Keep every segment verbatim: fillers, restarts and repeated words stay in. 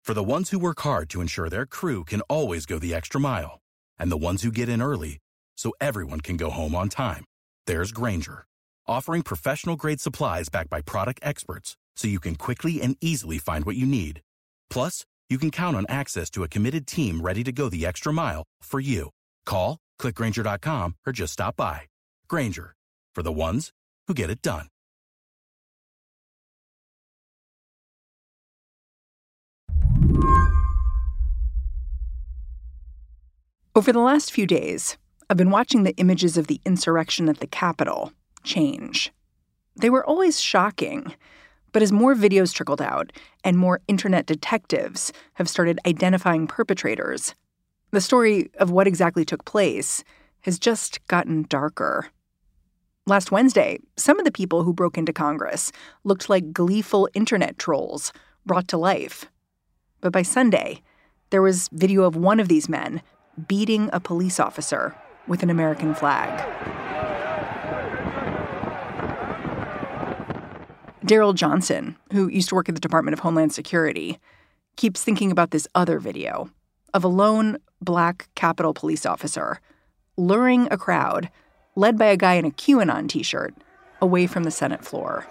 For the ones who work hard to ensure their crew can always go the extra mile, and the ones who get in early so everyone can go home on time, there's Grainger, offering professional-grade supplies backed by product experts so you can quickly and easily find what you need. Plus, you can count on access to a committed team ready to go the extra mile for you. Call, click Grainger dot com, or just stop by. Grainger, for the ones who get it done. Over the last few days, I've been watching the images of the insurrection at the Capitol change. They were always shocking, but as more videos trickled out and more internet detectives have started identifying perpetrators, the story of what exactly took place has just gotten darker. Last Wednesday, some of the people who broke into Congress looked like gleeful internet trolls brought to life. But by Sunday, there was video of one of these men beating a police officer with an American flag. Daryl Johnson, who used to work at the Department of Homeland Security, keeps thinking about this other video of a lone black Capitol police officer luring a crowd led by a guy in a QAnon t-shirt away from the Senate floor.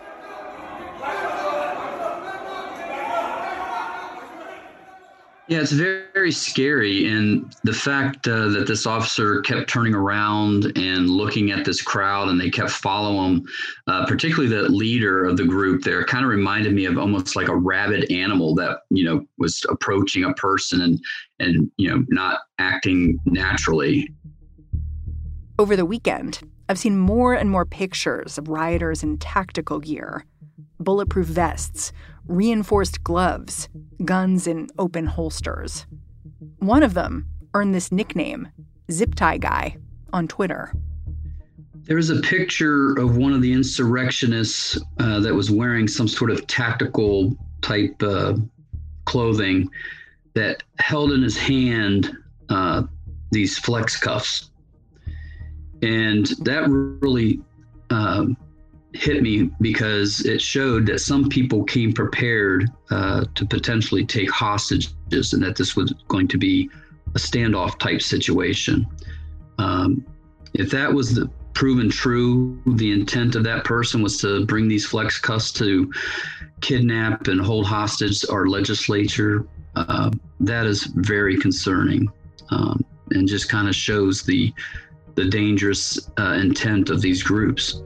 Yeah, it's very, very scary. And the fact uh, that this officer kept turning around and looking at this crowd and they kept following him, uh, particularly the leader of the group there, kind of reminded me of almost like a rabid animal that, you know, was approaching a person and, and you know, not acting naturally. Over the weekend, I've seen more and more pictures of rioters in tactical gear, bulletproof vests, reinforced gloves, guns in open holsters. One of them earned this nickname, Zip Tie Guy, on Twitter. There was a picture of one of the insurrectionists uh, that was wearing some sort of tactical type uh, clothing that held in his hand uh, these flex cuffs. And that really uh, hit me because it showed that some people came prepared uh, to potentially take hostages and that this was going to be a standoff type situation. Um, if that was the proven true, the intent of that person was to bring these flex cuffs to kidnap and hold hostage our legislature, uh, that is very concerning um, and just kind of shows the the dangerous uh, intent of these groups.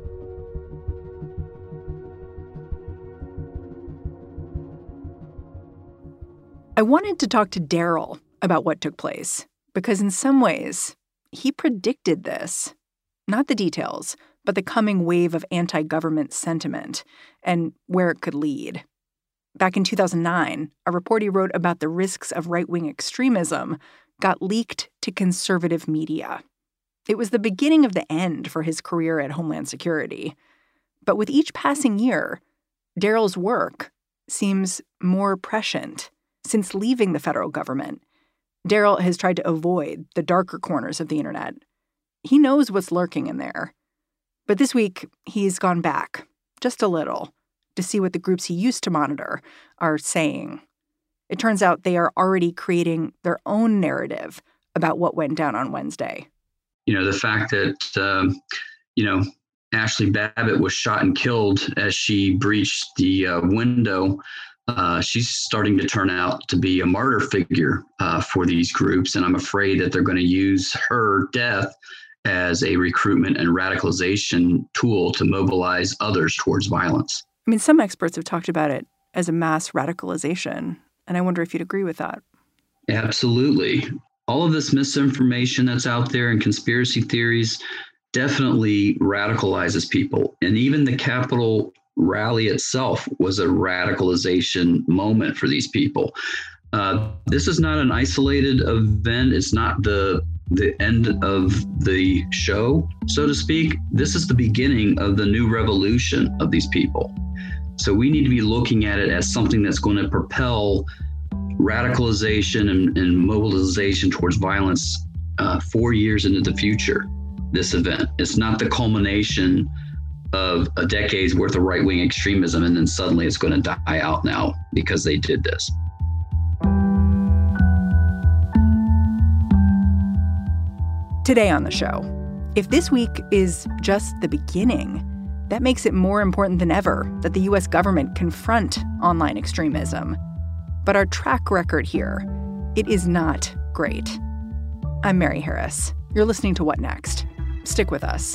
I wanted to talk to Daryl about what took place, because in some ways, he predicted this. Not the details, but the coming wave of anti-government sentiment and where it could lead. Back in two thousand nine, a report he wrote about the risks of right-wing extremism got leaked to conservative media. It was the beginning of the end for his career at Homeland Security. But with each passing year, Daryl's work seems more prescient. Since leaving the federal government, Daryl has tried to avoid the darker corners of the internet. He knows what's lurking in there. But this week, he's gone back, just a little, to see what the groups he used to monitor are saying. It turns out they are already creating their own narrative about what went down on Wednesday. You know, the fact that, um, you know, Ashley Babbitt was shot and killed as she breached the uh, window. Uh, she's starting to turn out to be a martyr figure uh, for these groups. And I'm afraid that they're going to use her death as a recruitment and radicalization tool to mobilize others towards violence. I mean, some experts have talked about it as a mass radicalization. And I wonder if you'd agree with that. Absolutely. All of this misinformation that's out there and conspiracy theories definitely radicalizes people. And even the Capitol rally itself was a radicalization moment for these people. Uh, this is not an isolated event. It's not the the end of the show, so to speak. This is the beginning of the new revolution of these people. So we need to be looking at it as something that's going to propel radicalization and, and mobilization towards violence uh, four years into the future. This event, it's not the culmination of a decade's worth of right-wing extremism, and then suddenly it's going to die out now because they did this. Today on the show, if this week is just the beginning, that makes it more important than ever that the U S government confront online extremism. But our track record here, it is not great. I'm Mary Harris. You're listening to What Next? Stick with us.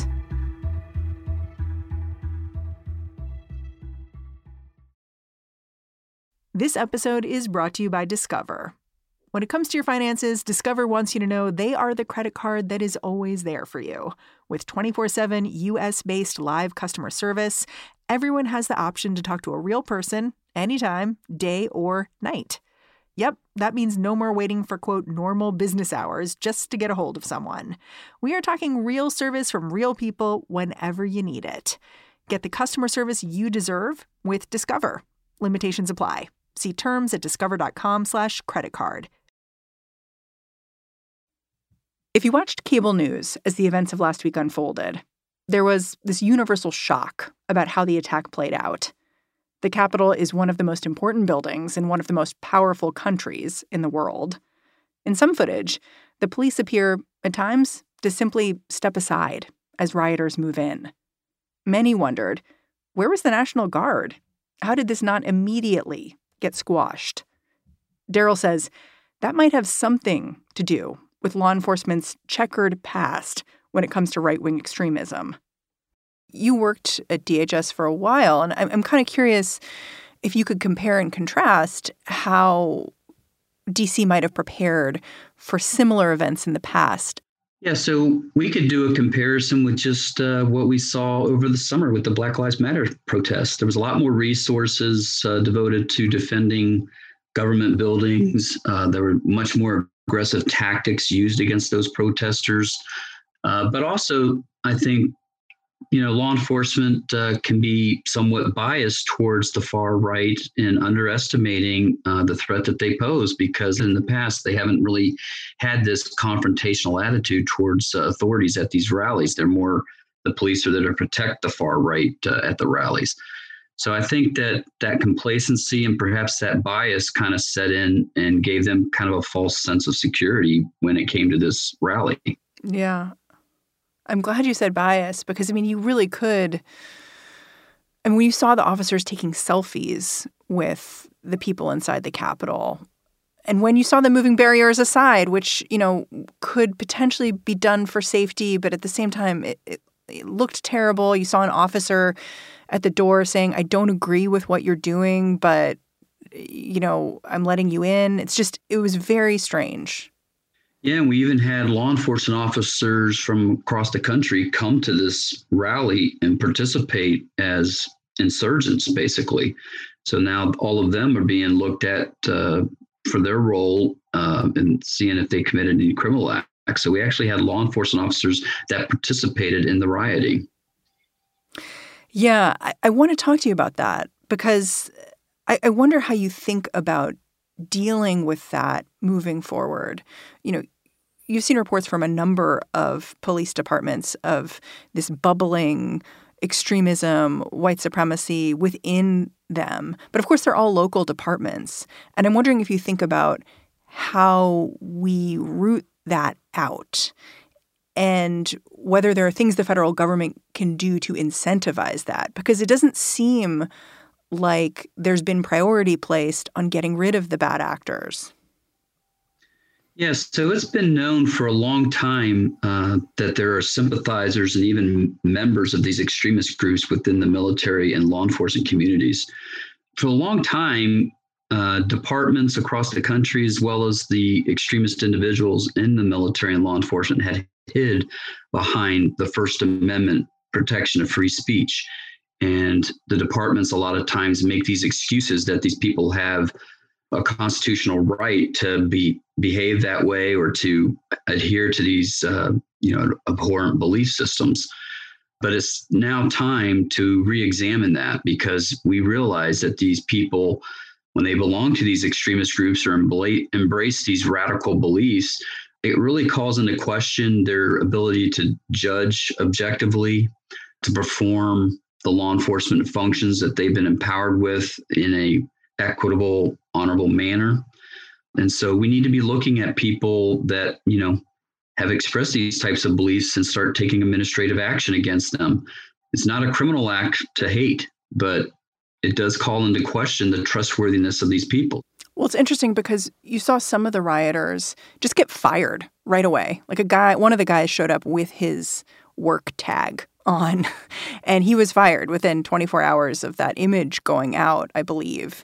This episode is brought to you by Discover. When it comes to your finances, Discover wants you to know they are the credit card that is always there for you. With twenty-four seven U S-based live customer service, everyone has the option to talk to a real person anytime, day or night. Yep, that means no more waiting for, quote, normal business hours just to get a hold of someone. We are talking real service from real people whenever you need it. Get the customer service you deserve with Discover. Limitations apply. See terms at discover.com slash credit card. If you watched cable news as the events of last week unfolded, there was this universal shock about how the attack played out. The Capitol is one of the most important buildings in one of the most powerful countries in the world. In some footage, the police appear, at times, to simply step aside as rioters move in. Many wondered, where was the National Guard? How did this not immediately get squashed? Daryl says that might have something to do with law enforcement's checkered past when it comes to right-wing extremism. You worked at D H S for a while, and I'm, I'm kind of curious if you could compare and contrast how D C might have prepared for similar events in the past. Yeah, so we could do a comparison with just uh, what we saw over the summer with the Black Lives Matter protests. There was a lot more resources uh, devoted to defending government buildings. Uh, there were much more aggressive tactics used against those protesters. Uh, but also, I think, you know, law enforcement uh, can be somewhat biased towards the far right in underestimating uh, the threat that they pose, because in the past, they haven't really had this confrontational attitude towards uh, authorities at these rallies. They're more, the police are there to protect the far right uh, at the rallies. So I think that that complacency and perhaps that bias kind of set in and gave them kind of a false sense of security when it came to this rally. Yeah. I'm glad you said bias because, I mean, you really could. I mean, when you saw the officers taking selfies with the people inside the Capitol, and when you saw them moving barriers aside, which, you know, could potentially be done for safety, but at the same time, it, it, it looked terrible. You saw an officer at the door saying, I don't agree with what you're doing, but, you know, I'm letting you in. It's just, it was very strange. Yeah, and we even had law enforcement officers from across the country come to this rally and participate as insurgents, basically. So now all of them are being looked at uh, for their role uh, and seeing if they committed any criminal acts. So we actually had law enforcement officers that participated in the rioting. Yeah, I, I want to talk to you about that because I, I wonder how you think about dealing with that moving forward. You know, you've seen reports from a number of police departments of this bubbling extremism, white supremacy within them. But of course, they're all local departments. And I'm wondering if you think about how we root that out and whether there are things the federal government can do to incentivize that, because it doesn't seem like there's been priority placed on getting rid of the bad actors. Yes, so it's been known for a long time uh, that there are sympathizers and even members of these extremist groups within the military and law enforcement communities. For a long time, uh, departments across the country, as well as the extremist individuals in the military and law enforcement, had hid behind the First Amendment protection of free speech. And the departments a lot of times make these excuses that these people have a constitutional right to be behave that way or to adhere to these, uh, you know, abhorrent belief systems. But it's now time to re-examine that, because we realize that these people, when they belong to these extremist groups or embla- embrace these radical beliefs, it really calls into question their ability to judge objectively, to perform the law enforcement functions that they've been empowered with in a equitable, honorable manner. And so we need to be looking at people that, you know, have expressed these types of beliefs and start taking administrative action against them. It's not a criminal act to hate, but it does call into question the trustworthiness of these people. Well, it's interesting because you saw some of the rioters just get fired right away. Like a guy, one of the guys showed up with his work tag on, and he was fired within twenty-four hours of that image going out, I believe.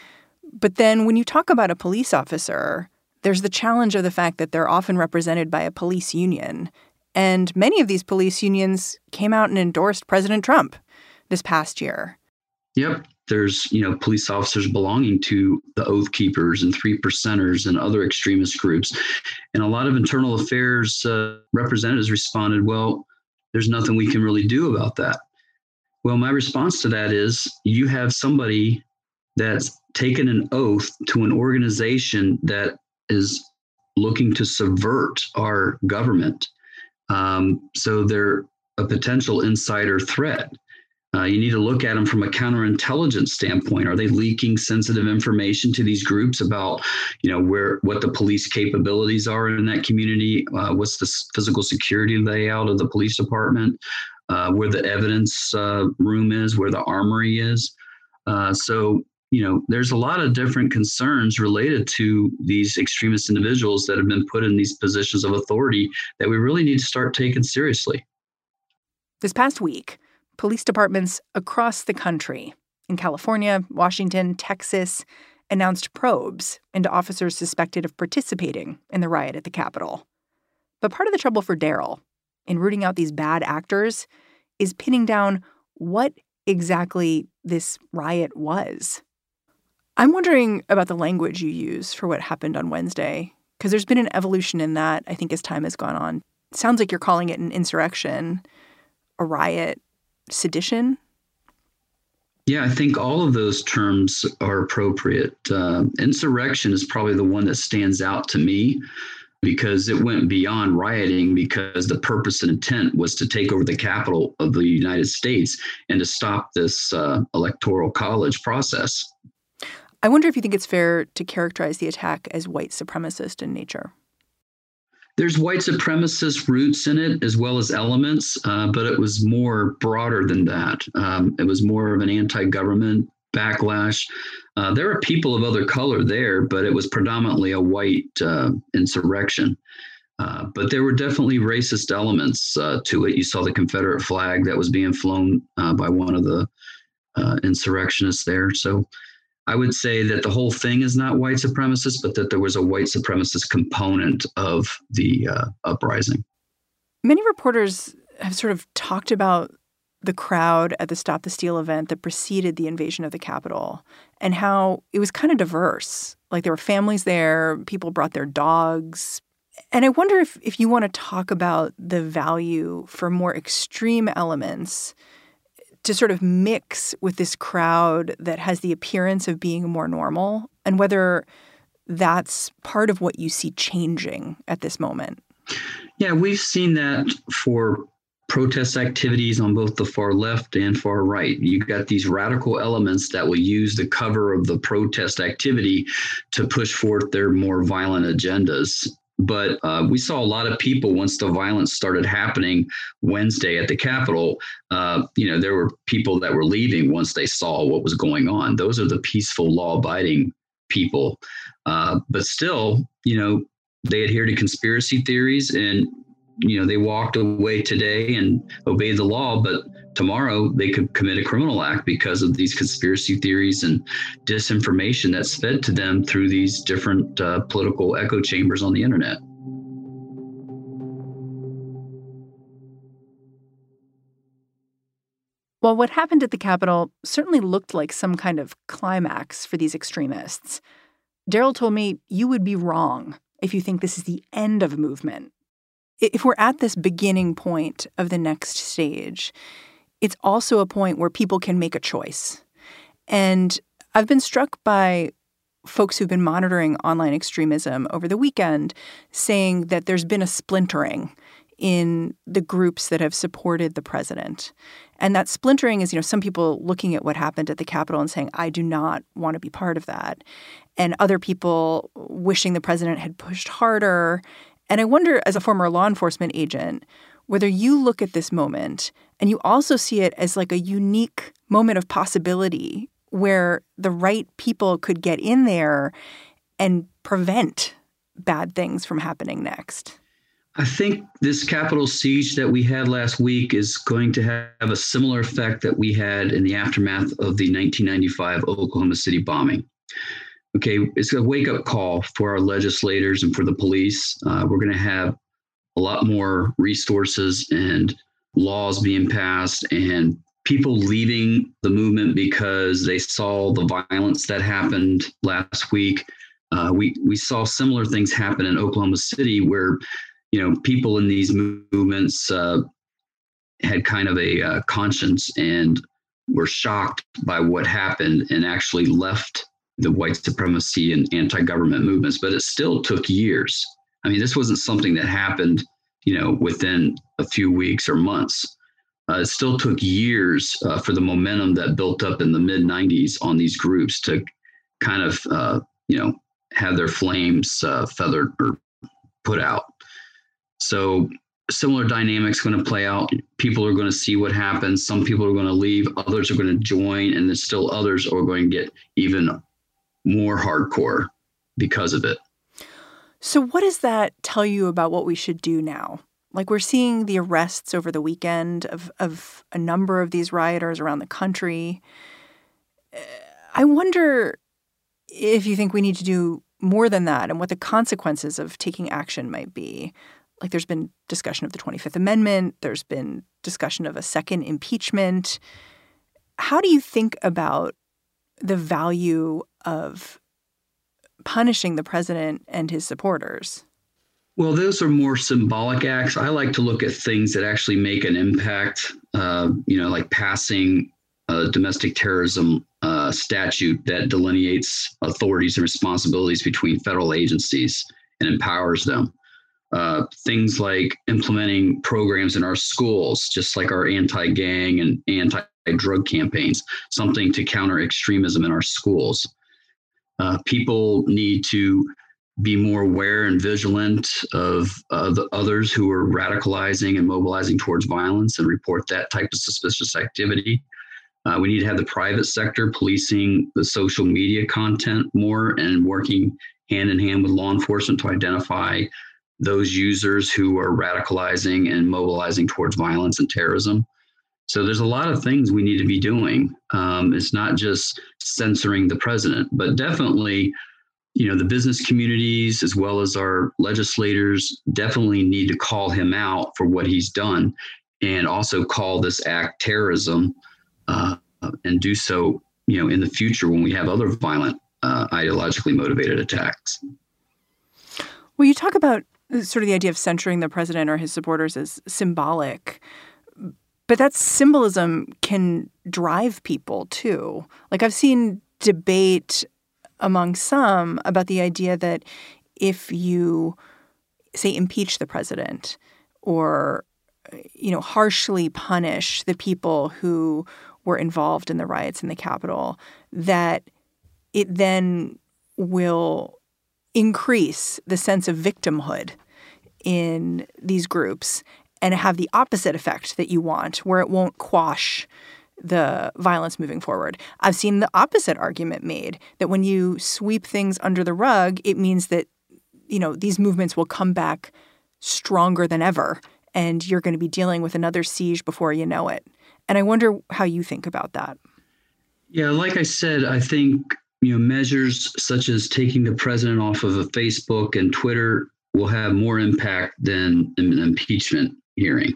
But then when you talk about a police officer, there's the challenge of the fact that they're often represented by a police union. And many of these police unions came out and endorsed President Trump this past year. Yep. There's, you know, police officers belonging to the Oath Keepers and Three Percenters and other extremist groups. And a lot of internal affairs uh, representatives responded, well, there's nothing we can really do about that. Well, my response to that is you have somebody that's taken an oath to an organization that is looking to subvert our government. Um, so they're a potential insider threat. Uh, you need to look at them from a counterintelligence standpoint. Are they leaking sensitive information to these groups about, you know, where what the police capabilities are in that community? Uh, what's the physical security layout of the police department? Uh, where the evidence uh, room is, where the armory is. Uh, so, you know, there's a lot of different concerns related to these extremist individuals that have been put in these positions of authority that we really need to start taking seriously. This past week, police departments across the country, in California, Washington, Texas, announced probes into officers suspected of participating in the riot at the Capitol. But part of the trouble for Daryl in rooting out these bad actors is pinning down what exactly this riot was. I'm wondering about the language you use for what happened on Wednesday, because there's been an evolution in that, I think, as time has gone on. It sounds like you're calling it an insurrection, a riot, sedition. Yeah, I think all of those terms are appropriate. Uh, insurrection is probably the one that stands out to me because it went beyond rioting, because the purpose and intent was to take over the Capitol of the United States and to stop this uh, electoral college process. I wonder if you think it's fair to characterize the attack as white supremacist in nature. There's white supremacist roots in it as well as elements, uh, but it was more broader than that. Um, it was more of an anti-government backlash. Uh, there are people of other color there, but it was predominantly a white uh, insurrection. Uh, but there were definitely racist elements uh, to it. You saw the Confederate flag that was being flown uh, by one of the uh, insurrectionists there. So I would say that the whole thing is not white supremacist, but that there was a white supremacist component of the uh, uprising. Many reporters have sort of talked about the crowd at the Stop the Steal event that preceded the invasion of the Capitol and how it was kind of diverse. Like there were families there, people brought their dogs. And I wonder if, if you want to talk about the value for more extreme elements to sort of mix with this crowd that has the appearance of being more normal, and whether that's part of what you see changing at this moment. Yeah, we've seen that for protest activities on both the far left and far right. You've got these radical elements that will use the cover of the protest activity to push forth their more violent agendas. But uh, we saw a lot of people once the violence started happening Wednesday at the Capitol. Uh, you know, there were people that were leaving once they saw what was going on. Those are the peaceful, law-abiding people. Uh, but still, you know, they adhere to conspiracy theories and, you know, they walked away today and obeyed the law. But tomorrow they could commit a criminal act because of these conspiracy theories and disinformation that's fed to them through these different uh, political echo chambers on the internet. Well, what happened at the Capitol certainly looked like some kind of climax for these extremists. Daryl told me you would be wrong if you think this is the end of a movement. If we're at this beginning point of the next stage, it's also a point where people can make a choice. And I've been struck by folks who've been monitoring online extremism over the weekend saying that there's been a splintering in the groups that have supported the president. And that splintering is, you know, some people looking at what happened at the Capitol and saying, I do not want to be part of that. And other people wishing the president had pushed harder. And I wonder, as a former law enforcement agent, whether you look at this moment and you also see it as like a unique moment of possibility where the right people could get in there and prevent bad things from happening next. I think this Capitol siege that we had last week is going to have a similar effect that we had in the aftermath of the nineteen ninety-five Oklahoma City bombing. Okay, it's a wake-up call for our legislators and for the police. Uh, we're going to have a lot more resources and laws being passed and people leaving the movement because they saw the violence that happened last week. Uh, we, we saw similar things happen in Oklahoma City where, you know, people in these movements uh, had kind of a uh, conscience and were shocked by what happened and actually left the white supremacy and anti-government movements. But it still took years. I mean, this wasn't something that happened, you know, within a few weeks or months. Uh, it still took years uh, for the momentum that built up in the mid nineties on these groups to kind of, uh, you know, have their flames uh, feathered or put out. So similar dynamics going to play out. People are going to see what happens. Some people are going to leave. Others are going to join. And then still others are going to get even more hardcore because of it. So what does that tell you about what we should do now? Like, we're seeing the arrests over the weekend of, of a number of these rioters around the country. I wonder if you think we need to do more than that and what the consequences of taking action might be. Like, there's been discussion of the twenty-fifth Amendment. There's been discussion of a second impeachment. How do you think about the value of punishing the president and his supporters? Well, those are more symbolic acts. I like to look at things that actually make an impact, uh, you know, like passing a domestic terrorism uh, statute that delineates authorities and responsibilities between federal agencies and empowers them. Uh, things like implementing programs in our schools, just like our anti-gang and anti-drug campaigns, something to counter extremism in our schools. Uh, people need to be more aware and vigilant of uh, the others who are radicalizing and mobilizing towards violence and report that type of suspicious activity. Uh, we need to have the private sector policing the social media content more and working hand in hand with law enforcement to identify those users who are radicalizing and mobilizing towards violence and terrorism. So there's a lot of things we need to be doing. Um, it's not just censoring the president, but definitely, you know, the business communities as well as our legislators definitely need to call him out for what he's done and also call this act terrorism uh, and do so, you know, in the future when we have other violent, uh, ideologically motivated attacks. Well, you talk about sort of the idea of censuring the president or his supporters as symbolic, but that symbolism can drive people too. Like, I've seen debate among some about the idea that if you, say, impeach the president or, you know, harshly punish the people who were involved in the riots in the Capitol, that it then will increase the sense of victimhood in these groups and have the opposite effect that you want, where it won't quash the violence moving forward. I've seen the opposite argument made, that when you sweep things under the rug, it means that, you know, these movements will come back stronger than ever, and you're going to be dealing with another siege before you know it. And I wonder how you think about that. Yeah, like I said, I think, you know, measures such as taking the president off of a Facebook and Twitter will have more impact than an impeachment hearing.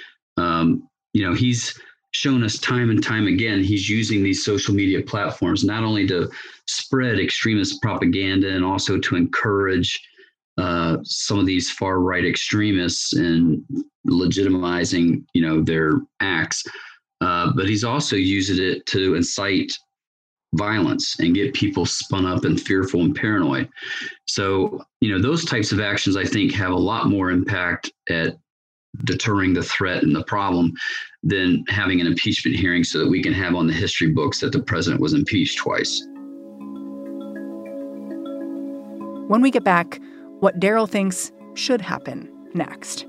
Um, you know, he's shown us time and time again, he's using these social media platforms not only to spread extremist propaganda and also to encourage uh, some of these far right extremists in legitimizing, you know, their acts. Uh, but he's also using it to incite violence and get people spun up and fearful and paranoid. So, you know, those types of actions, I think, have a lot more impact at deterring the threat and the problem than having an impeachment hearing so that we can have on the history books that the president was impeached twice. When we get back, what Darrell thinks should happen next.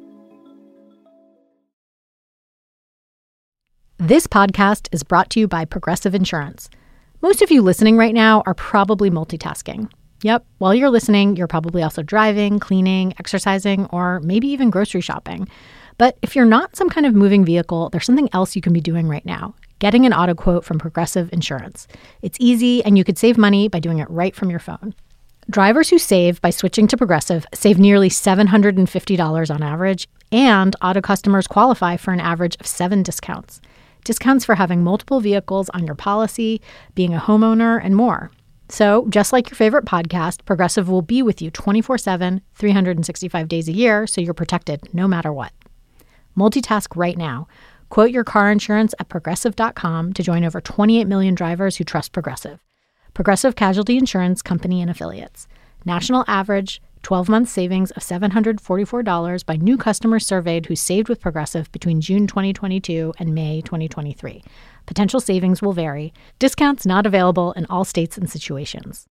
This podcast is brought to you by Progressive Insurance. Most of you listening right now are probably multitasking. Yep, while you're listening, you're probably also driving, cleaning, exercising, or maybe even grocery shopping. But if you're not some kind of moving vehicle, there's something else you can be doing right now. Getting an auto quote from Progressive Insurance. It's easy, and you could save money by doing it right from your phone. Drivers who save by switching to Progressive save nearly seven hundred fifty dollars on average, and auto customers qualify for an average of seven discounts. Discounts for having multiple vehicles on your policy, being a homeowner, and more. So, just like your favorite podcast, Progressive will be with you twenty-four seven, three hundred sixty-five days a year, so you're protected no matter what. Multitask right now. Quote your car insurance at Progressive dot com to join over twenty-eight million drivers who trust Progressive. Progressive Casualty Insurance Company and Affiliates. National average twelve-month savings of seven hundred forty-four dollars by new customers surveyed who saved with Progressive between June twenty twenty-two and May twenty twenty-three. Potential savings will vary. Discounts not available in all states and situations.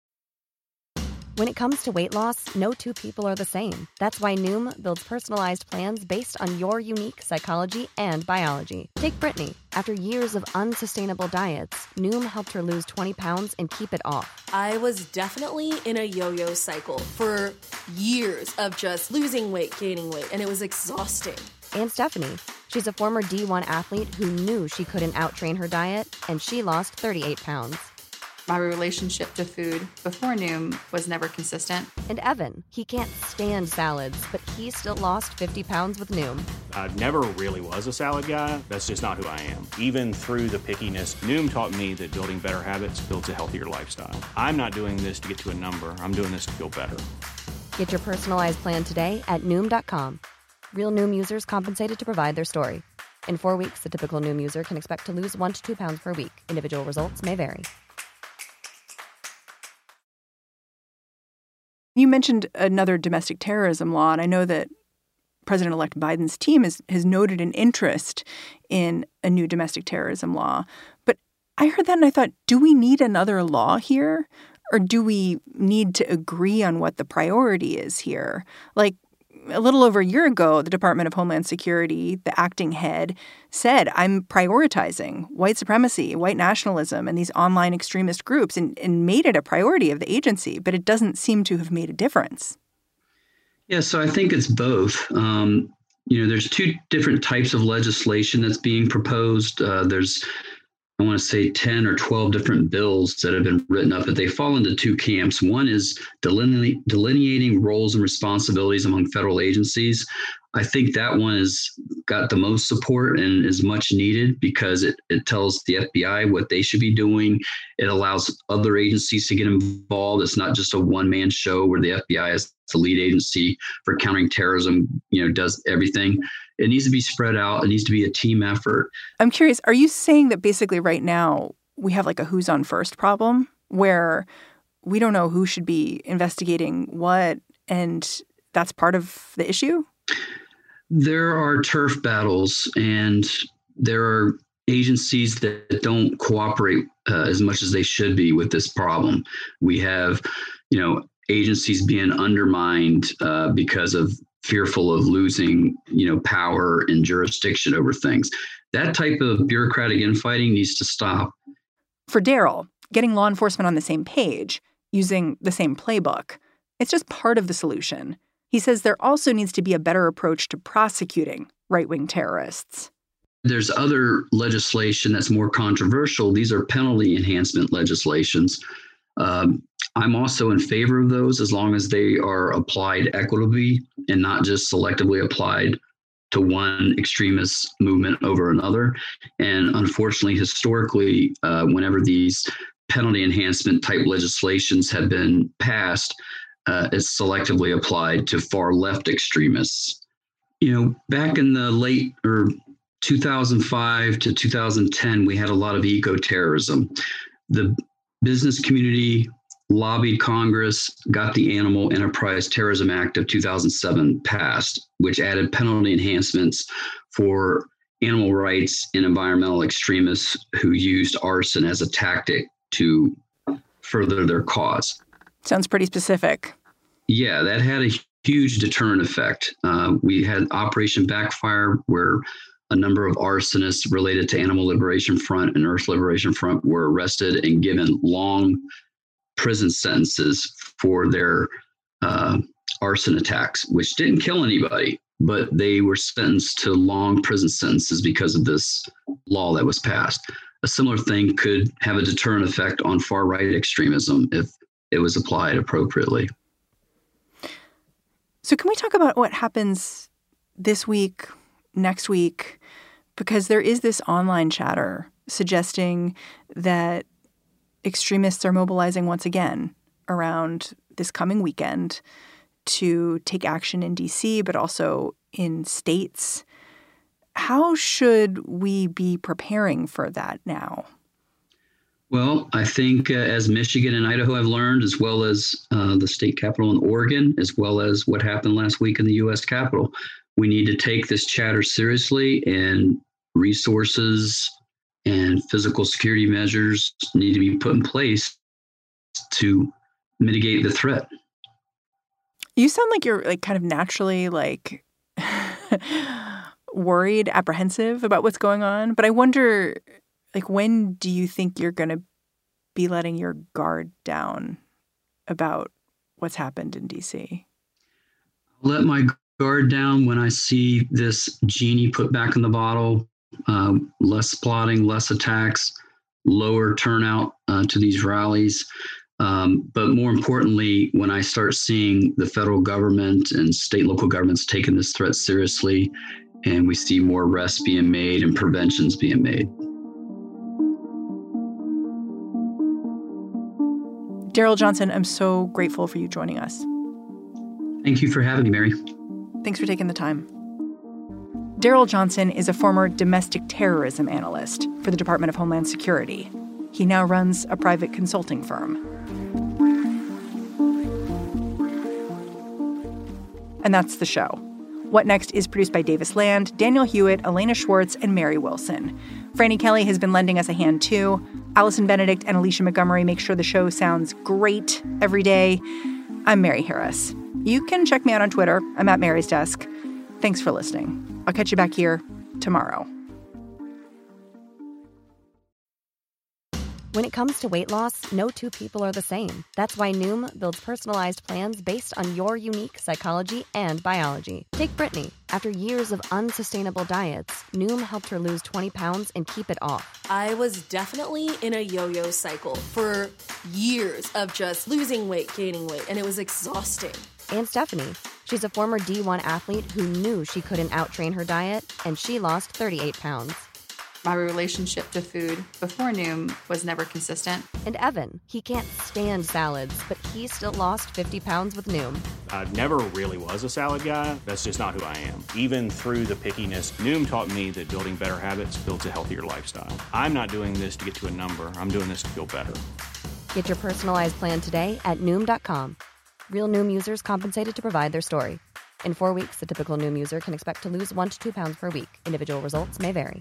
When it comes to weight loss, no two people are the same. That's why Noom builds personalized plans based on your unique psychology and biology. Take Brittany. After years of unsustainable diets, Noom helped her lose twenty pounds and keep it off. I was definitely in a yo-yo cycle for years of just losing weight, gaining weight, and it was exhausting. And Stephanie. She's a former D one athlete who knew she couldn't outtrain her diet, and she lost thirty-eight pounds. My relationship to food before Noom was never consistent. And Evan, he can't stand salads, but he still lost fifty pounds with Noom. I never really was a salad guy. That's just not who I am. Even through the pickiness, Noom taught me that building better habits builds a healthier lifestyle. I'm not doing this to get to a number. I'm doing this to feel better. Get your personalized plan today at Noom dot com. Real Noom users compensated to provide their story. In four weeks, the typical Noom user can expect to lose one to two pounds per week. Individual results may vary. You mentioned another domestic terrorism law, and I know that President-elect Biden's team has, has noted an interest in a new domestic terrorism law. But I heard that and I thought, do we need another law here? Or do we need to agree on what the priority is here? Like, a little over a year ago, the Department of Homeland Security, the acting head, said, I'm prioritizing white supremacy, white nationalism, and these online extremist groups, and, and made it a priority of the agency. But it doesn't seem to have made a difference. Yeah, so I think it's both. Um, you know, there's two different types of legislation that's being proposed. Uh, there's, I want to say, ten or twelve different bills that have been written up, but they fall into two camps. One is deline- delineating roles and responsibilities among federal agencies. I think that one has got the most support and is much needed because it, it tells the F B I what they should be doing. It allows other agencies to get involved. It's not just a one-man show where the F B I is the lead agency for countering terrorism, you know, does everything. It needs to be spread out. It needs to be a team effort. I'm curious, are you saying that basically right now we have like a who's on first problem where we don't know who should be investigating what, and that's part of the issue? There are turf battles, and there are agencies that don't cooperate uh, as much as they should be with this problem. We have, you know, agencies being undermined uh, because of fearful of losing, you know, power and jurisdiction over things. That type of bureaucratic infighting needs to stop. For Daryl, getting law enforcement on the same page, using the same playbook, it's just part of the solution. He says there also needs to be a better approach to prosecuting right-wing terrorists. There's other legislation that's more controversial. These are penalty enhancement legislations. Um, I'm also in favor of those as long as they are applied equitably and not just selectively applied to one extremist movement over another. And unfortunately, historically, uh, whenever these penalty enhancement type legislations have been passed, Uh, is selectively applied to far left extremists. You know, back in the late or two thousand five to two thousand ten, we had a lot of eco-terrorism. The business community lobbied Congress, got the Animal Enterprise Terrorism Act of two thousand seven passed, which added penalty enhancements for animal rights and environmental extremists who used arson as a tactic to further their cause. Sounds pretty specific. Yeah, that had a huge deterrent effect. Uh, we had Operation Backfire, where a number of arsonists related to Animal Liberation Front and Earth Liberation Front were arrested and given long prison sentences for their uh, arson attacks, which didn't kill anybody, but they were sentenced to long prison sentences because of this law that was passed. A similar thing could have a deterrent effect on far-right extremism if it was applied appropriately. So can we talk about what happens this week, next week? Because there is this online chatter suggesting that extremists are mobilizing once again around this coming weekend to take action in D C, but also in states. How should we be preparing for that now? Well, I think uh, as Michigan and Idaho have learned, as well as uh, the state capitol in Oregon, as well as what happened last week in the U S Capitol, we need to take this chatter seriously, and resources and physical security measures need to be put in place to mitigate the threat. You sound like you're like kind of naturally like worried, apprehensive about what's going on. But I wonder, like, when do you think you're going to be letting your guard down about what's happened in D C? I'll let my guard down when I see this genie put back in the bottle, uh, less plotting, less attacks, lower turnout uh, to these rallies. Um, but more importantly, when I start seeing the federal government and state and local governments taking this threat seriously, and we see more arrests being made and preventions being made. Daryl Johnson, I'm so grateful for you joining us. Thank you for having me, Mary. Thanks for taking the time. Daryl Johnson is a former domestic terrorism analyst for the Department of Homeland Security. He now runs a private consulting firm. And that's the show. What Next is produced by Davis Land, Daniel Hewitt, Elena Schwartz, and Mary Wilson. Franny Kelly has been lending us a hand, too. Allison Benedict and Alicia Montgomery make sure the show sounds great every day. I'm Mary Harris. You can check me out on Twitter. I'm at Mary's Desk. Thanks for listening. I'll catch you back here tomorrow. When it comes to weight loss, no two people are the same. That's why Noom builds personalized plans based on your unique psychology and biology. Take Brittany. After years of unsustainable diets, Noom helped her lose twenty pounds and keep it off. I was definitely in a yo-yo cycle for years of just losing weight, gaining weight, and it was exhausting. And Stephanie. She's a former D one athlete who knew she couldn't outtrain her diet, and she lost thirty-eight pounds. My relationship to food before Noom was never consistent. And Evan, he can't stand salads, but he still lost fifty pounds with Noom. I never really was a salad guy. That's just not who I am. Even through the pickiness, Noom taught me that building better habits builds a healthier lifestyle. I'm not doing this to get to a number. I'm doing this to feel better. Get your personalized plan today at Noom dot com. Real Noom users compensated to provide their story. In four weeks, the typical Noom user can expect to lose one to two pounds per week. Individual results may vary.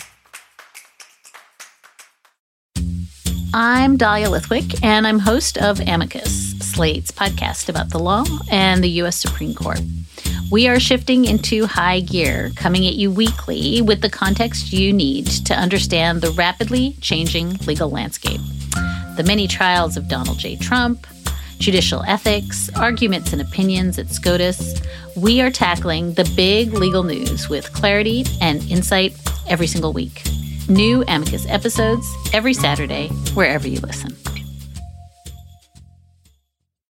I'm Dahlia Lithwick, and I'm host of Amicus, Slate's podcast about the law and the U S Supreme Court. We are shifting into high gear, coming at you weekly with the context you need to understand the rapidly changing legal landscape. The many trials of Donald J. Trump, judicial ethics, arguments and opinions at SCOTUS. We are tackling the big legal news with clarity and insight every single week. New Amicus episodes every Saturday, wherever you listen.